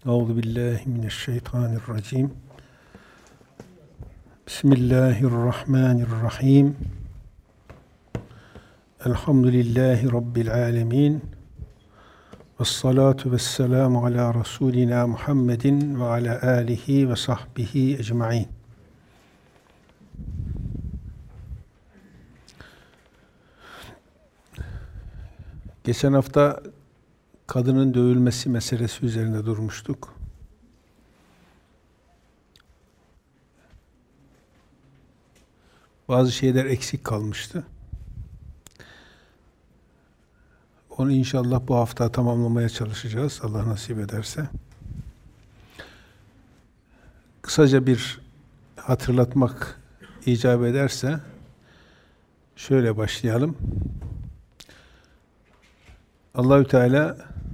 Euzu billahi mineşşeytanirracim. Bismillahirrahmanirrahim. Elhamdülillahi rabbil alamin. Vessalatu vesselamu ala rasulina Muhammedin ve ala alihi ve sahbihi ecmaîn. Geçen hafta kadının dövülmesi meselesi üzerinde durmuştuk. Bazı şeyler eksik kalmıştı. Onu inşallah bu hafta tamamlamaya çalışacağız, Allah nasip ederse. Kısaca bir hatırlatmak icap ederse, şöyle başlayalım. Allahü Teala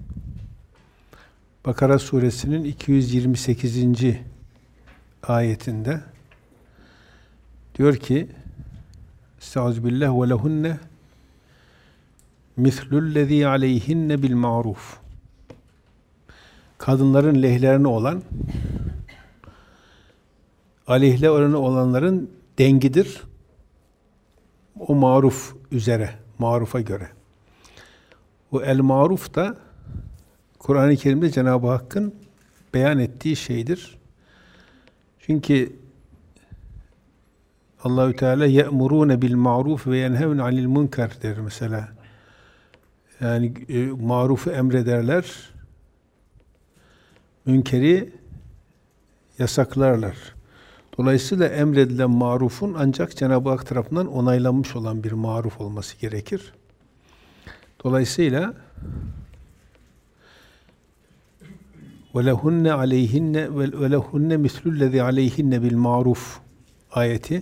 Bakara suresinin 228. ayetinde diyor ki: Estağfirullah ve lehunne mislullezî aleyhinne bil ma'ruf. Kadınların lehlerine olan, aleyhlerine olanların dengidir. O maruf üzere, marufa göre. Bu el-maruf da Kur'an-ı Kerim'de Cenab-ı Hakk'ın beyan ettiği şeydir. Çünkü Allahü Teala ye'murûne bil ma'ruf ve yenhevne anil münker der mesela. Yani marufu emrederler, münkeri yasaklarlar. Dolayısıyla emredilen marufun ancak Cenab-ı Hak tarafından onaylanmış olan bir maruf olması gerekir. Dolayısıyla وَلَهُنَّ عَلَيْهِنَّ وَلَهُنَّ مِثْلُ الَّذِي عَلَيْهِنَّ بِالْمَعْرُوفِ ayeti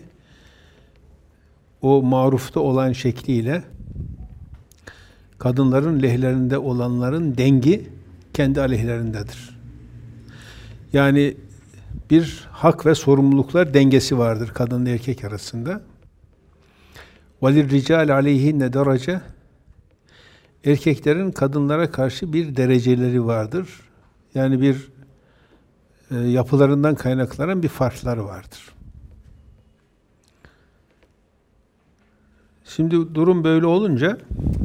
o marufta olan şekliyle kadınların lehlerinde olanların dengi kendi aleyhlerindedir. Yani bir hak ve sorumluluklar dengesi vardır kadınla erkek arasında. وَلِلْرِجَالِ عَلَيْهِنَّ دَرَجَةً Erkeklerin kadınlara karşı bir dereceleri vardır. Yani bir yapılarından kaynaklanan bir farkları vardır. Şimdi durum böyle olunca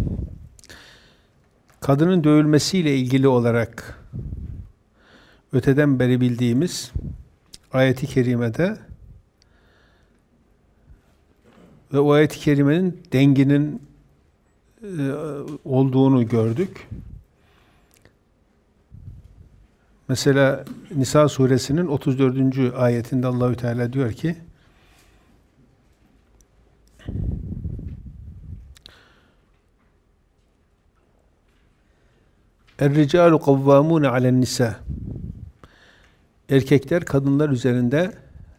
kadının dövülmesiyle ilgili olarak öteden beri bildiğimiz ayet-i kerimede ve o ayet-i kerimenin denginin olduğunu gördük. Mesela Nisa suresinin 34. ayetinde Allahü Teala diyor ki: Er-ricalu kavvâmûne alen-nisâ. Erkekler kadınlar üzerinde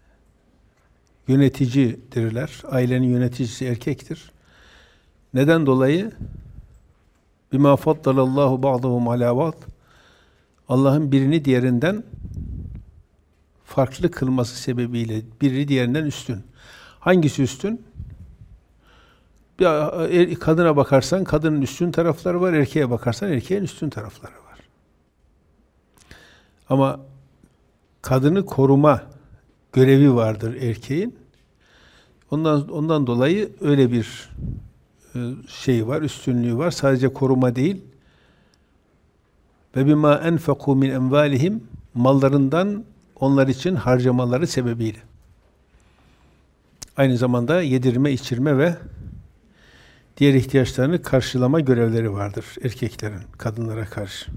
yöneticidirler. Ailenin yöneticisi erkektir. Neden dolayı? Bimâ faddalallahu ba'dahum alâ ba'd. Allah'ın birini diğerinden farklı kılması sebebiyle biri diğerinden üstün. Hangisi üstün? Bir kadına bakarsan kadının üstün tarafları var, erkeğe bakarsan erkeğin üstün tarafları var. Ama kadını koruma görevi vardır erkeğin. Ondan dolayı öyle bir şey var, üstünlüğü var. Sadece koruma değil. Ve bima enfeku min envalihim, mallarından onlar için harcamaları sebebiyle. Aynı zamanda yedirme, içirme ve diğer ihtiyaçlarını karşılama görevleri vardır erkeklerin kadınlara karşı.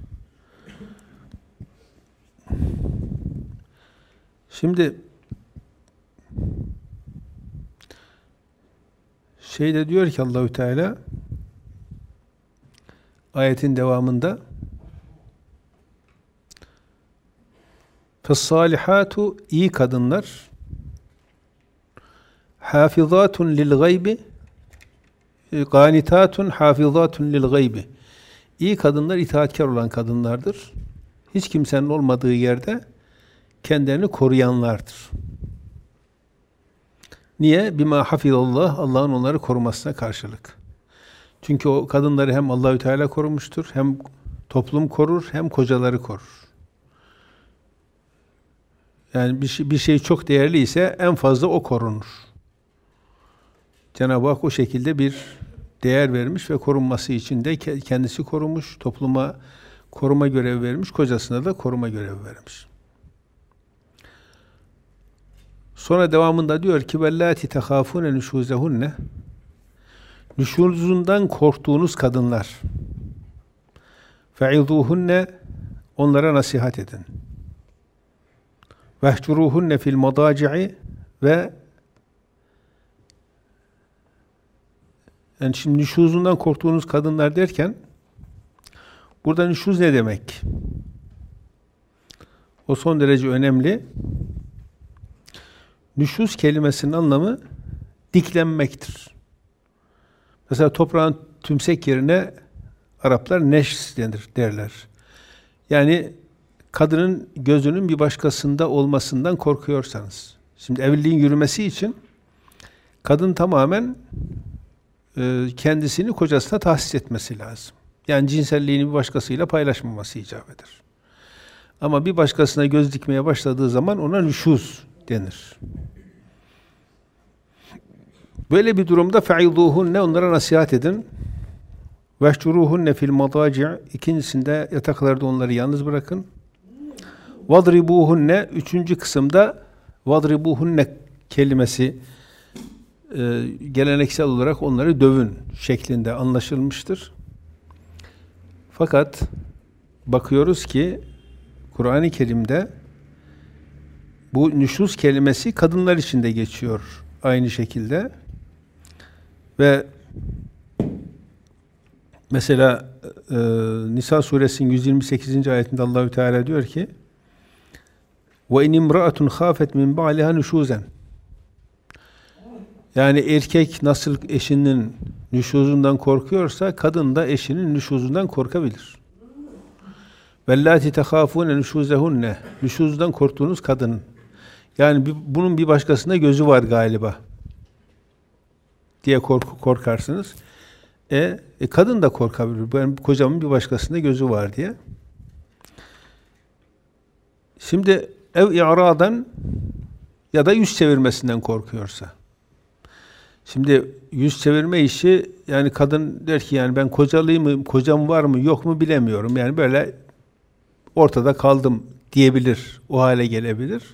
Şimdi şeyde diyor ki Allahü Teala ayetin devamında فَالصَّالِحَاتُ iyi kadınlar hafizatun lil gaybi qanitatun hafizatun lil gaybi. İyi kadınlar itaatkar olan kadınlardır. Hiç kimsenin olmadığı yerde kendilerini koruyanlardır. Niye? Bima hafizallah, Allah'ın onları korumasına karşılık. Çünkü o kadınları hem Allahü Teala korumuştur, hem toplum korur, hem kocaları korur. Yani bir şey çok değerli ise en fazla o korunur. Cenab-ı Hak o şekilde bir değer vermiş ve korunması için de kendisi korumuş, topluma koruma görevi vermiş, kocasına da koruma görevi vermiş. Sonra devamında diyor ki vellati tehafune nuşuzehunne, nüşuzundan korktuğunuz kadınlar, fe'izuhunne, onlara nasihat edin. Vehcuruhunne fil madaci'i, ve yani şimdi nüşuzundan korktuğunuz kadınlar derken burada nüşuz ne demek? O son derece önemli. Nüşuz kelimesinin anlamı diklenmektir. Mesela toprağın tümsek yerine Araplar neşs denir derler. Yani kadının gözünün bir başkasında olmasından korkuyorsanız. Şimdi evliliğin yürümesi için kadın tamamen kendisini kocasına tahsis etmesi lazım. Yani cinselliğini bir başkasıyla paylaşmaması icap eder. Ama bir başkasına göz dikmeye başladığı zaman ona nüşuz denir. Böyle bir durumda fe'izuhunne, onlara nasihat edin. Vehcuruhunne fil madaci', ikincisinde yataklarda onları yalnız bırakın. Vadribuhunne, üçüncü kısımda vadribuhunne kelimesi geleneksel olarak onları dövün şeklinde anlaşılmıştır. Fakat bakıyoruz ki Kur'an-ı Kerim'de bu nüşuz kelimesi kadınlar için de geçiyor aynı şekilde. Ve mesela Nisa suresinin 128. ayetinde Allahü Teala diyor ki: "Ve in imra'atun khafet min ba'liha nuşuzen." Yani erkek nasıl eşinin nüşuzundan korkuyorsa kadın da eşinin nüşuzundan korkabilir. "Vellati tehafune nuşuzehunne." Nüşuzdan korktuğunuz kadın. Yani bunun bir başkasında gözü var galiba diye korkarsınız. Kadın da korkabilir. Benim kocamın bir başkasında gözü var diye. Şimdi ev i'radan ya da yüz çevirmesinden korkuyorsa. Şimdi yüz çevirme işi, yani kadın der ki yani ben kocalıyım mı, kocam var mı yok mu bilemiyorum. Yani böyle ortada kaldım diyebilir. O hale gelebilir.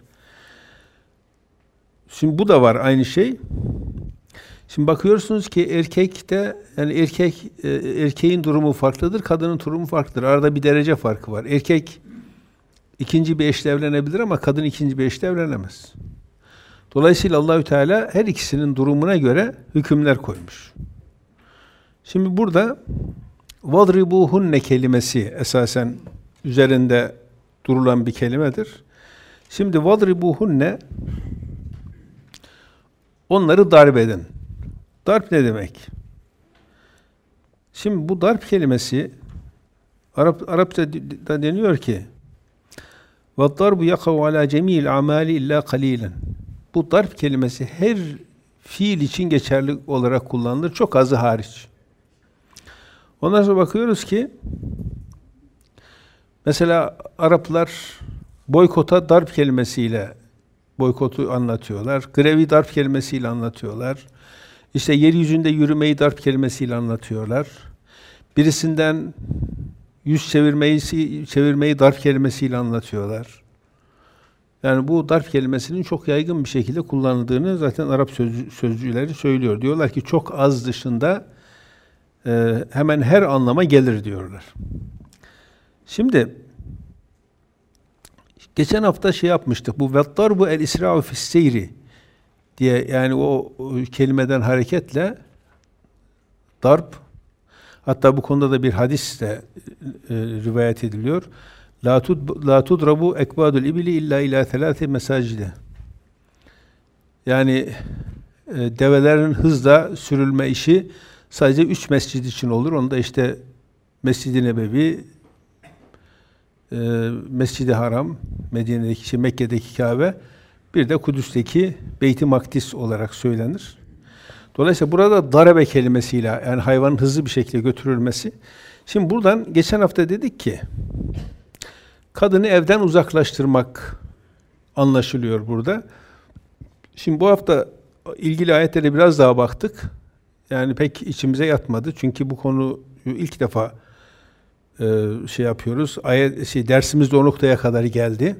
Şimdi bu da var aynı şey. Şimdi bakıyorsunuz ki erkekte, yani erkeğin durumu farklıdır, kadının durumu farklıdır. Arada bir derece farkı var. Erkek ikinci bir eşle evlenebilir ama kadın ikinci bir eşle evlenemez. Dolayısıyla Allahü Teala her ikisinin durumuna göre hükümler koymuş. Şimdi burada vadribuhunne kelimesi esasen üzerinde durulan bir kelimedir. Şimdi vadribuhunne, onları darp edin. Darp ne demek? Şimdi bu darp kelimesi Arapçada deniyor ki وَالضَّرْبُ يَقَوْ عَلَى جَمِيلِ الْعَمَالِ اِلَّا قَلِيلًا. Bu darp kelimesi her fiil için geçerli olarak kullanılır. Çok azı hariç. Ondan sonra bakıyoruz ki mesela Araplar boykota darp kelimesiyle boykotu anlatıyorlar. Grevi darp kelimesiyle anlatıyorlar. İşte yeryüzünde yürümeyi darp kelimesiyle anlatıyorlar. Birisinden yüz çevirmeyi darp kelimesiyle anlatıyorlar. Yani bu darp kelimesinin çok yaygın bir şekilde kullanıldığını zaten Arap sözcüleri söylüyor. Diyorlar ki çok az dışında hemen her anlama gelir diyorlar. Şimdi geçen hafta şey yapmıştık. Bu vettarbu el isra'u fis-seyri diye, yani o kelimeden hareketle darp, hatta bu konuda da bir hadis de rivayet ediliyor. La tudrabu ekbadul ibli illa ila thelâthi mesacide. Yani develerin hızla sürülme işi sadece 3 mescid için olur. Onu da işte Mescid-i Nebevi, Mescid-i Haram, Medine'deki, Mekke'deki Kabe, bir de Kudüs'teki Beyt-i Makdis olarak söylenir. Dolayısıyla burada darebe kelimesiyle, yani hayvanın hızlı bir şekilde götürülmesi. Şimdi buradan geçen hafta dedik ki kadını evden uzaklaştırmak anlaşılıyor burada. Şimdi bu hafta ilgili ayetlere biraz daha baktık. Yani pek içimize yatmadı. Çünkü bu konu ilk defa şey yapıyoruz. Dersimiz de o noktaya kadar geldi.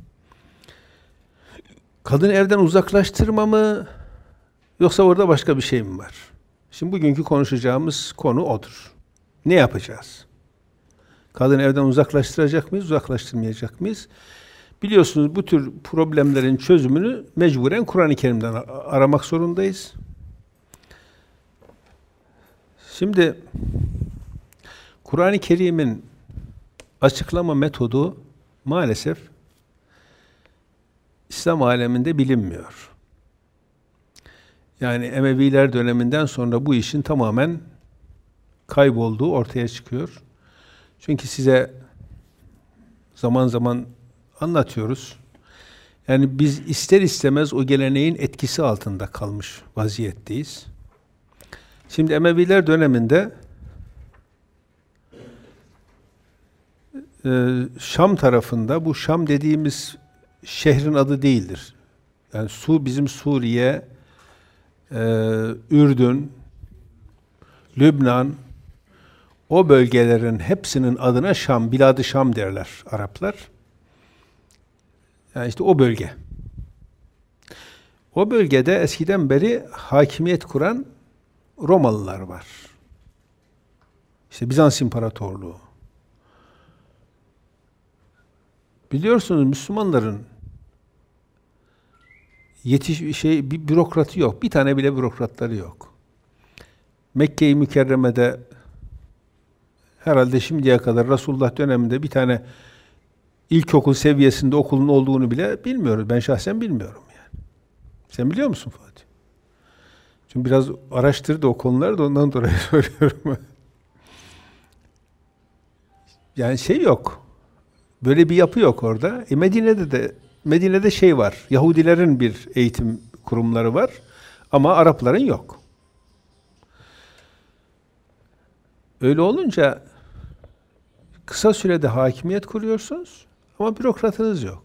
Kadın evden uzaklaştırma mı, yoksa orada başka bir şey mi var? Şimdi bugünkü konuşacağımız konu odur. Ne yapacağız? Kadın evden uzaklaştıracak mıyız, uzaklaştırmayacak mıyız? Biliyorsunuz bu tür problemlerin çözümünü mecburen Kur'an-ı Kerim'den aramak zorundayız. Şimdi Kur'an-ı Kerim'in açıklama metodu maalesef İslam aleminde bilinmiyor. Yani Emeviler döneminden sonra bu işin tamamen kaybolduğu ortaya çıkıyor. Çünkü size zaman zaman anlatıyoruz. Yani biz ister istemez o geleneğin etkisi altında kalmış vaziyetteyiz. Şimdi Emeviler döneminde Şam tarafında, bu Şam dediğimiz şehrin adı değildir. Yani bizim Suriye, Ürdün, Lübnan, o bölgelerin hepsinin adına Şam, Bilad-ı Şam derler Araplar. Yani işte o bölge. O bölgede eskiden beri hakimiyet kuran Romalılar var. İşte Bizans İmparatorluğu. Biliyorsunuz Müslümanların bir bürokratı yok. Bir tane bile bürokratları yok. Mekke-i Mükerreme'de herhalde şimdiye kadar Resulullah döneminde bir tane ilkokul seviyesinde okulun olduğunu bile bilmiyoruz. Ben şahsen bilmiyorum yani. Sen biliyor musun Fatih? Çünkü biraz araştırdı o konuları da ondan dolayı söylüyorum. Yani şey yok. Böyle bir yapı yok orada. Medine'de şey var. Yahudilerin bir eğitim kurumları var. Ama Arapların yok. Öyle olunca kısa sürede hakimiyet kuruyorsunuz ama bürokratınız yok.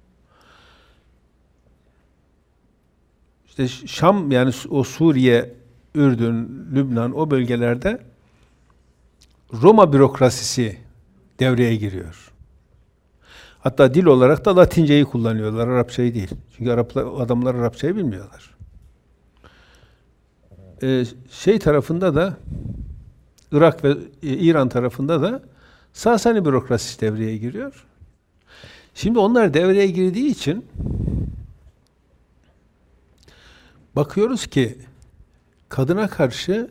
İşte Şam, yani o Suriye, Ürdün, Lübnan, o bölgelerde Roma bürokrasisi devreye giriyor. Hatta dil olarak da Latinceyi kullanıyorlar, Arapçayı değil. Çünkü adamlar Arapçayı bilmiyorlar. Tarafında da, Irak ve İran tarafında da Sasani bürokrasisi devreye giriyor. Şimdi onlar devreye girdiği için bakıyoruz ki kadına karşı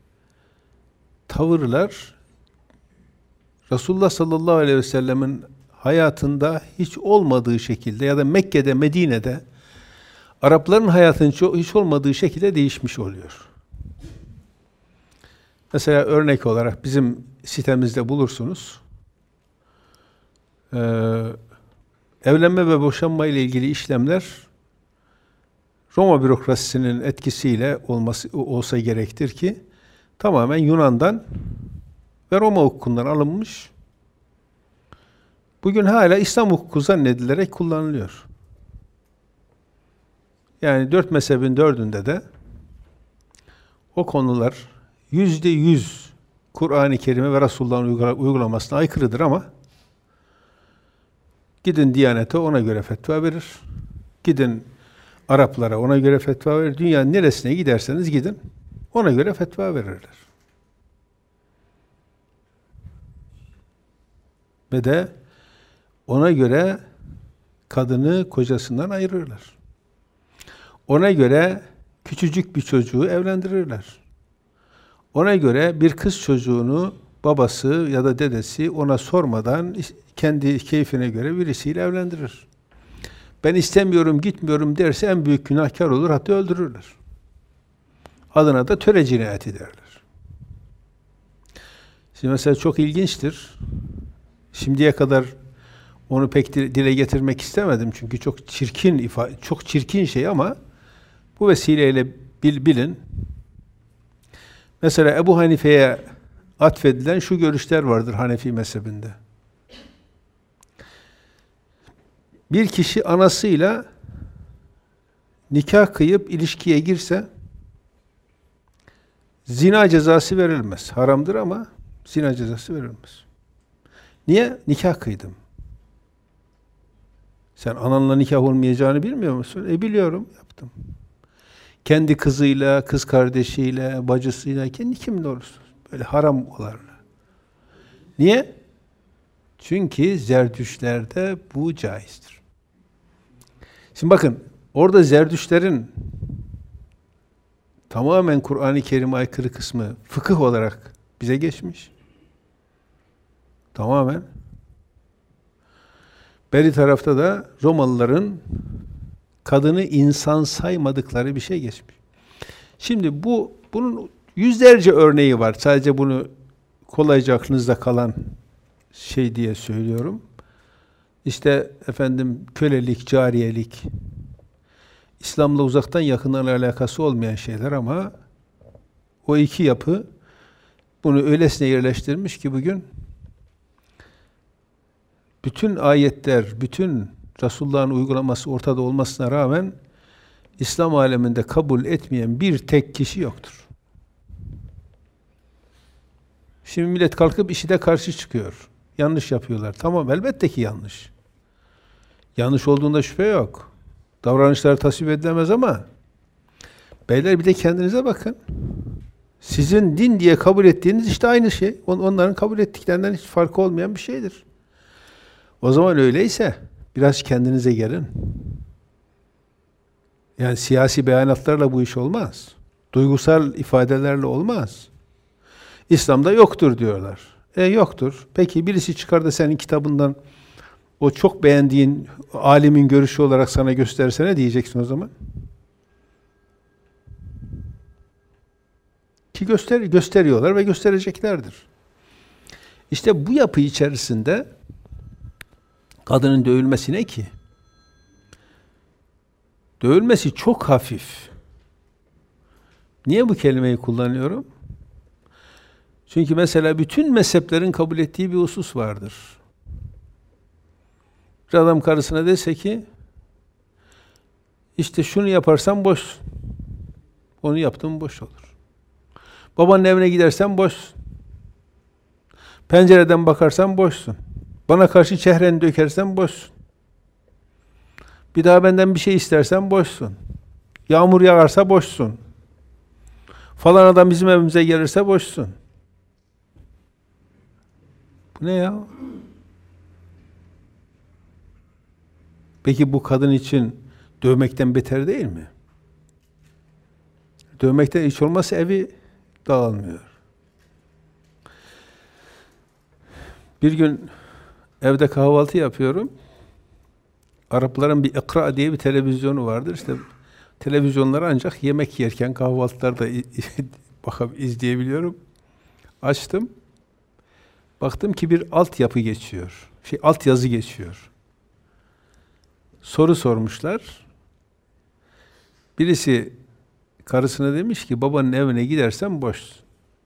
tavırlar Resulullah sallallahu aleyhi ve sellemin hayatında hiç olmadığı şekilde ya da Mekke'de, Medine'de Arapların hayatının hiç olmadığı şekilde değişmiş oluyor. Mesela örnek olarak bizim sitemizde bulursunuz. Evlenme ve boşanma ile ilgili işlemler Roma bürokrasisinin etkisiyle olsa gerektir ki tamamen Yunan'dan ve Roma hukukundan alınmış. Bugün hala İslam hukuku zannedilerek kullanılıyor. Yani 4 mezhebin 4'ünde de o konular %100 Kur'an-ı Kerim'e ve Resulullah'ın uygulamasına aykırıdır ama gidin Diyanet'e ona göre fetva verir. Gidin Araplara ona göre fetva verir. Dünyanın neresine giderseniz gidin ona göre fetva verirler. Ve de ona göre kadını kocasından ayırırlar. Ona göre küçücük bir çocuğu evlendirirler. Ona göre bir kız çocuğunu babası ya da dedesi ona sormadan kendi keyfine göre birisiyle evlendirir. Ben istemiyorum, gitmiyorum derse en büyük günahkar olur, hatta öldürürler. Adına da töre cinayeti derler. Şimdi mesela çok ilginçtir. Şimdiye kadar onu pek dile getirmek istemedim çünkü çok çirkin şey ama bu vesileyle bilin. Mesela Ebu Hanife'ye atfedilen şu görüşler vardır Hanefi mezhebinde. Bir kişi anasıyla nikah kıyıp ilişkiye girse zina cezası verilmez. Haramdır ama zina cezası verilmez. Niye? Nikah kıydım. Sen ananla nikah olmayacağını bilmiyor musun? Biliyorum, yaptım. Kendi kızıyla, kız kardeşiyle, bacısıyla, kendi kimle olursa. Böyle haram olarlar. Niye? Çünkü Zerdüştlerde bu caizdir. Şimdi bakın, orada Zerdüştlerin tamamen Kur'an-ı Kerim'e aykırı kısmı fıkıh olarak bize geçmiş. Tamamen. Beri tarafta da Romalıların kadını insan saymadıkları bir şey geçmiş. Şimdi bunun yüzlerce örneği var. Sadece bunu kolayca aklınızda kalan şey diye söylüyorum. İşte efendim kölelik, cariyelik, İslam'la uzaktan yakından alakası olmayan şeyler ama o iki yapı bunu öylesine yerleştirmiş ki bugün bütün ayetler, bütün Resulullah'ın uygulaması ortada olmasına rağmen İslam aleminde kabul etmeyen bir tek kişi yoktur. Şimdi millet kalkıp IŞİD'e karşı çıkıyor. Yanlış yapıyorlar. Tamam, elbette ki yanlış. Yanlış olduğunda şüphe yok. Davranışları tasvip edilemez ama beyler bir de kendinize bakın. Sizin din diye kabul ettiğiniz işte aynı şey. Onların kabul ettiklerinden hiç farkı olmayan bir şeydir. O zaman öyleyse biraz kendinize gelin. Yani siyasi beyanatlarla bu iş olmaz. Duygusal ifadelerle olmaz. İslam'da yoktur diyorlar. Yoktur. Peki birisi çıkar da senin kitabından o çok beğendiğin alimin görüşü olarak sana gösterse ne diyeceksin o zaman? Ki gösteriyorlar ve göstereceklerdir. İşte bu yapı içerisinde kadının dövülmesi ne ki? Dövülmesi çok hafif. Niye bu kelimeyi kullanıyorum? Çünkü mesela bütün mezheplerin kabul ettiği bir husus vardır. Bir adam karısına dese ki işte şunu yaparsan boşsun. Onu yaptın boş olur. Babanın evine gidersen boşsun. Pencereden bakarsan boşsun. Bana karşı çehreni dökersen boşsun. Bir daha benden bir şey istersen boşsun. Yağmur yağarsa boşsun. Falan adam bizim evimize gelirse boşsun. Bu ne ya? Peki bu kadın için dövmekten beter değil mi? Dövmekten hiç olmazsa evi dağılmıyor. Bir gün evde kahvaltı yapıyorum. Arapların bir Ikra diye bir televizyonu vardır. İşte televizyonları ancak yemek yerken kahvaltılarda bakıp izleyebiliyorum. Açtım. Baktım ki bir altyapı geçiyor. Altyazı geçiyor. Soru sormuşlar. Birisi karısına demiş ki babanın evine gidersen boşsun.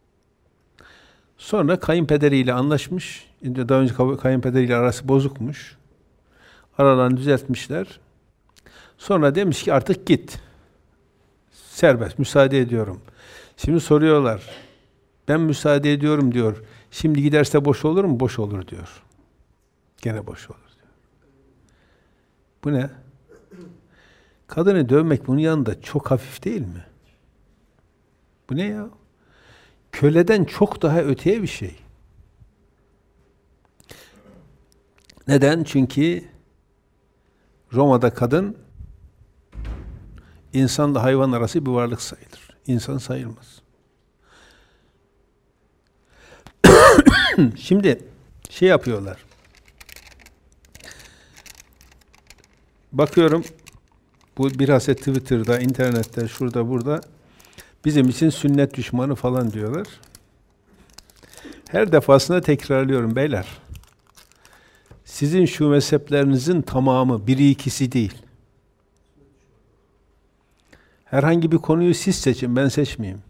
Sonra kayınpederiyle anlaşmış. Daha önce kayınpederiyle arası bozukmuş. Aralarını düzeltmişler. Sonra demiş ki artık git. Serbest, müsaade ediyorum. Şimdi soruyorlar. Ben müsaade ediyorum diyor. Şimdi giderse boş olur mu? Boş olur diyor. Gene boş olur diyor. Bu ne? Kadını dövmek bunun yanında çok hafif değil mi? Bu ne ya? Köleden çok daha öteye bir şey. Neden? Çünkü Roma'da kadın insanla hayvan arası bir varlık sayılır. İnsan sayılmaz. Şimdi şey yapıyorlar. Bakıyorum bu bilhassa Twitter'da, internette, şurada, burada bizim için sünnet düşmanı falan diyorlar. Her defasında tekrarlıyorum beyler. Sizin şu mezheplerinizin tamamı, biri ikisi değil. Herhangi bir konuyu siz seçin, ben seçmeyeyim.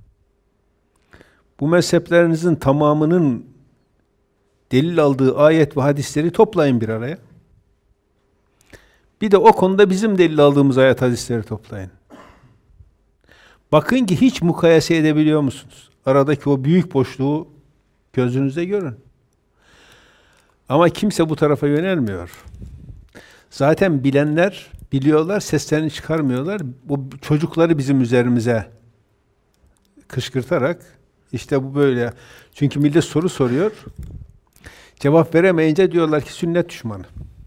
Bu mezheplerinizin tamamının delil aldığı ayet ve hadisleri toplayın bir araya. Bir de o konuda bizim delil aldığımız ayet hadisleri toplayın. Bakın ki hiç mukayese edebiliyor musunuz? Aradaki o büyük boşluğu gözünüzde görün. Ama kimse bu tarafa yönelmiyor. Zaten bilenler biliyorlar, seslerini çıkarmıyorlar. Bu çocukları bizim üzerimize kışkırtarak işte bu böyle. Çünkü millet soru soruyor. Cevap veremeyince diyorlar ki sünnet düşmanı.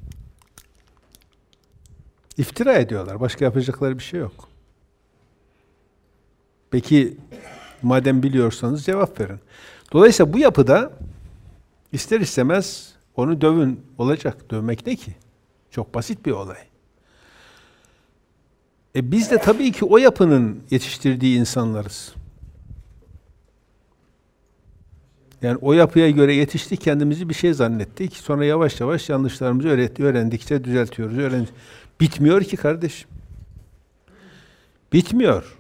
İftira ediyorlar. Başka yapacakları bir şey yok. Peki madem biliyorsanız cevap verin. Dolayısıyla bu yapıda ister istemez onu dövün olacak. Dövmek ne ki? Çok basit bir olay. Biz de tabii ki o yapının yetiştirdiği insanlarız. Yani o yapıya göre yetiştik, kendimizi bir şey zannettik. Sonra yavaş yavaş yanlışlarımızı öğrendikçe düzeltiyoruz. Bitmiyor ki kardeşim. Bitmiyor.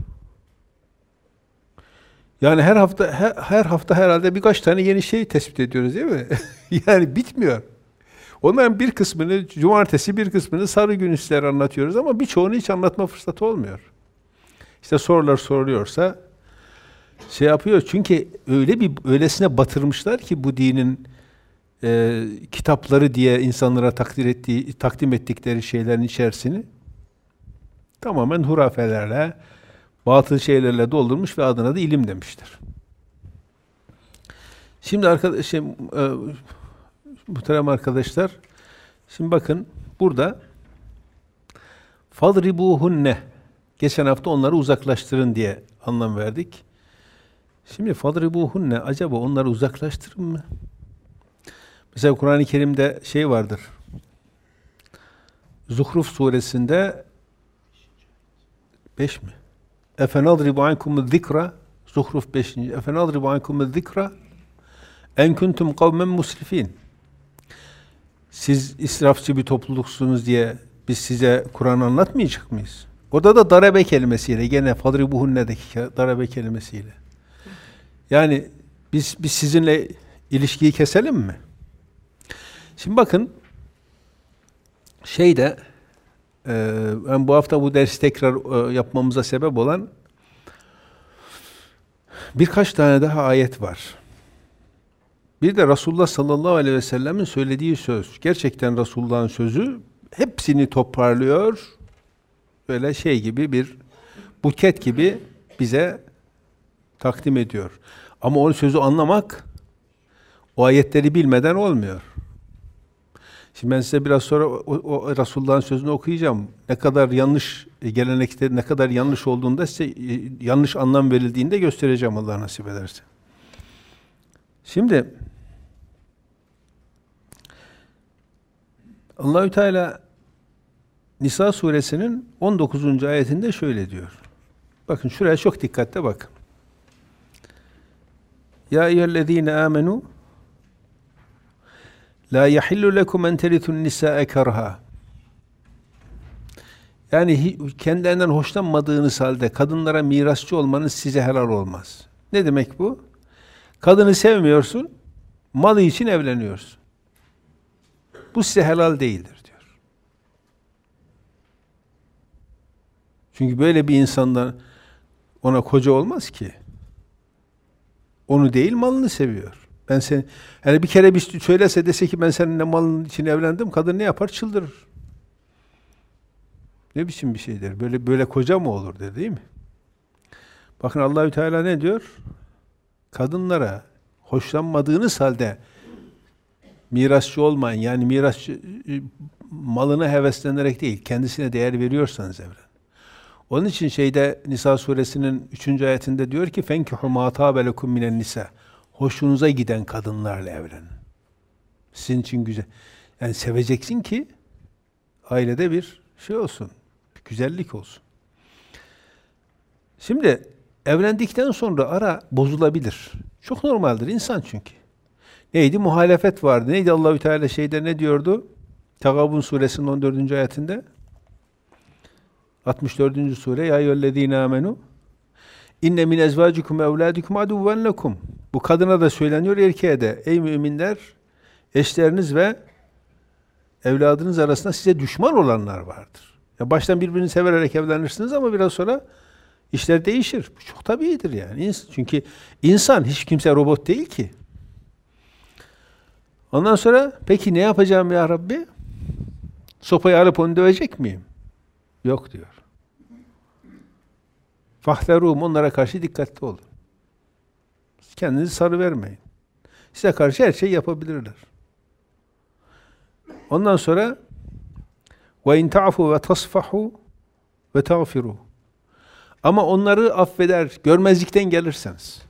Yani her hafta herhalde birkaç tane yeni şey tespit ediyoruz değil mi? Yani bitmiyor. Onların bir kısmını cumartesi, bir kısmını salı günü sizlere anlatıyoruz ama birçoğunu hiç anlatma fırsatı olmuyor. İşte sorular soruluyorsa şey yapıyor. Çünkü öylesine batırmışlar ki bu dinin kitapları diye insanlara takdim ettikleri şeylerin içerisini tamamen hurafelerle, batıl şeylerle doldurmuş ve adına da ilim demiştir. Şimdi muhterem arkadaşlar, şimdi bakın burada fadribuhunne, geçen hafta onları uzaklaştırın diye anlam verdik. Şimdi fadribuhunne, acaba onları uzaklaştırın mı? Mesela Kur'an-ı Kerim'de şey vardır. Zuhruf suresinde 5 mi? Efenadribu ankumuz zikra, Zuhruf 5. Efenadribu ankumuz zikra en kuntum kavmen musrifin. Siz israfçı bir topluluksunuz diye biz size Kur'an anlatmayacak mıyız? Orada da darabe kelimesiyle, gene fadribuhunne'deki darabe kelimesiyle. Yani biz sizinle ilişkiyi keselim mi? Şimdi bakın ben bu hafta bu dersi tekrar yapmamıza sebep olan birkaç tane daha ayet var. Bir de Resulullah sallallahu aleyhi ve sellemin söylediği söz. Gerçekten Resulullah'ın sözü hepsini toparlıyor. Böyle şey gibi, bir buket gibi bize takdim ediyor. Ama o sözü anlamak o ayetleri bilmeden olmuyor. Şimdi ben size biraz sonra o Resulullah'ın sözünü okuyacağım. Ne kadar yanlış gelenekte, ne kadar yanlış olduğunda size yanlış anlam verildiğinde göstereceğim Allah nasip ederse. Şimdi Allahü Teala Nisa suresinin 19. ayetinde şöyle diyor. Bakın şuraya çok dikkatle bakın. Ya eyyühellezîne âmenû la yahillu lekum en terithun nisâe kerha. Yani kendilerinden hoşlanmadığınız halde kadınlara mirasçı olmanız size helal olmaz. Ne demek bu? Kadını sevmiyorsun, malı için evleniyorsun. Bu size helal değildir diyor. Çünkü böyle bir insandan ona koca olmaz ki. Onu değil, malını seviyor. Yani bir kere bir söylese, dese ki ben seninle malın için evlendim, kadın ne yapar? Çıldırır. Ne biçim bir şeydir? Böyle koca mı olur der, değil mi? Bakın Allahü Teala ne diyor? Kadınlara hoşlanmadığınız halde mirasçı olmayın. Yani mirasçı malına heveslenerek değil, kendisine değer veriyorsanız evlen. Onun için Nisa suresinin 3. ayetinde diyor ki fenkihu ma tabe lekum minen nisa. Hoşunuza giden kadınlarla evlenin. Sizin için güzel. Yani seveceksin ki ailede bir şey olsun. Bir güzellik olsun. Şimdi evlendikten sonra ara bozulabilir. Çok normaldir, insan çünkü. Neydi? Muhalefet vardı. Neydi Allahü Teala ne diyordu? Tegabun suresinin 14. ayetinde. 64. sure. Ya eyyühellezîne âmenû inne min ezvâcikum ve evlâdikum aduven lekum. Bu kadına da söyleniyor, erkeğe de. Ey müminler, eşleriniz ve evladınız arasında size düşman olanlar vardır. Ya baştan birbirini severek evlenirsiniz ama biraz sonra işler değişir. Bu çok tabiidir yani. Çünkü insan, hiç kimse robot değil ki. Ondan sonra peki ne yapacağım ya Rabbi? Sopayı alıp onu dövecek miyim? Yok diyor. Fahlerum, onlara karşı dikkatli olun. Kendinizi sarıvermeyin. Size karşı her şey yapabilirler. Ondan sonra ve in ta'fu ve tasfahu ve tağfiru. Ama onları affeder, görmezlikten gelirseniz.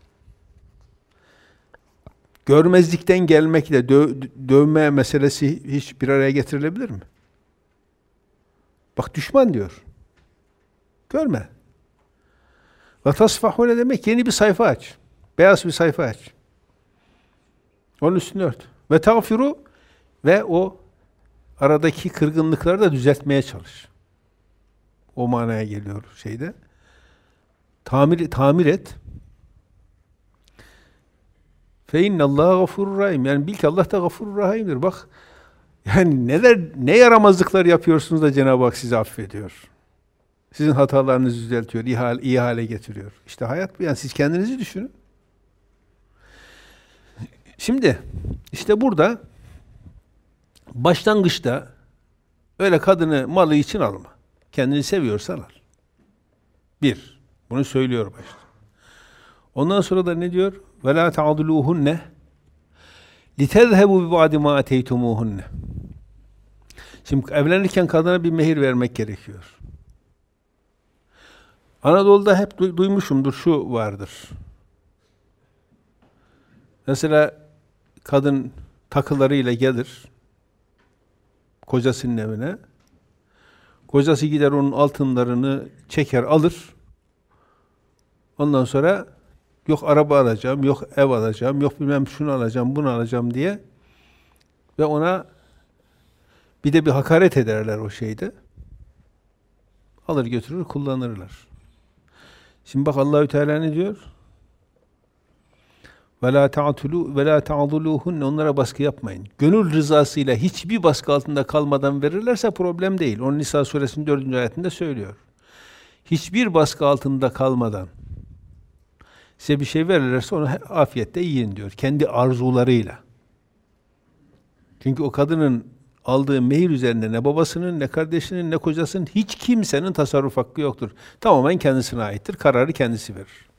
Görmezlikten gelmekle dövme meselesi hiç bir araya getirilebilir mi? Bak düşman diyor. Görme. Ve tasfahu ne demek? Yeni bir sayfa aç. Beyaz bir sayfa aç. Onun üstünü ört. Ve tağfiru, ve o aradaki kırgınlıkları da düzeltmeye çalış. O manaya geliyor şeyde. Tamir et. Fe innallâhe gafurur rahim. Yani bil ki Allah da gafurur rahimdir. Bak, yani ne yaramazlıklar yapıyorsunuz da Cenab-ı Hak sizi affediyor. Sizin hatalarınızı düzeltiyor, iyi hale getiriyor. İşte hayat bu. Yani siz kendinizi düşünün. Şimdi işte burada başlangıçta öyle kadını malı için alma. Kendini seviyorsan al. Bir. Bunu söylüyor başta. Ondan sonra da ne diyor? وَلَا تَعْضُلُوهُنَّ لِتَذْهَبُوا بِبَعْدِ مَا اَتَيْتُمُوهُنَّ. Şimdi evlenirken kadına bir mehir vermek gerekiyor. Anadolu'da hep duymuşumdur, şu vardır. Mesela kadın takılarıyla gelir kocasının evine. Kocası gider onun altınlarını çeker alır. Ondan sonra yok araba alacağım, yok ev alacağım, yok bilmem şunu alacağım, bunu alacağım diye ve ona bir de bir hakaret ederler o şeyde. Alır götürür kullanırlar. Şimdi bak Allahü Teala ne diyor? وَلَا تَعْتُلُوا وَلَا تَعْضُلُوهُنَّ. Onlara baskı yapmayın. Gönül rızasıyla hiçbir baskı altında kalmadan verirlerse problem değil. Onun Nisa suresinin 4. ayetinde söylüyor. Hiçbir baskı altında kalmadan size bir şey verirlerse onu afiyetle yiyin diyor. Kendi arzularıyla. Çünkü o kadının aldığı mehir üzerinde ne babasının, ne kardeşinin, ne kocasının, hiç kimsenin tasarruf hakkı yoktur. Tamamen kendisine aittir. Kararı kendisi verir.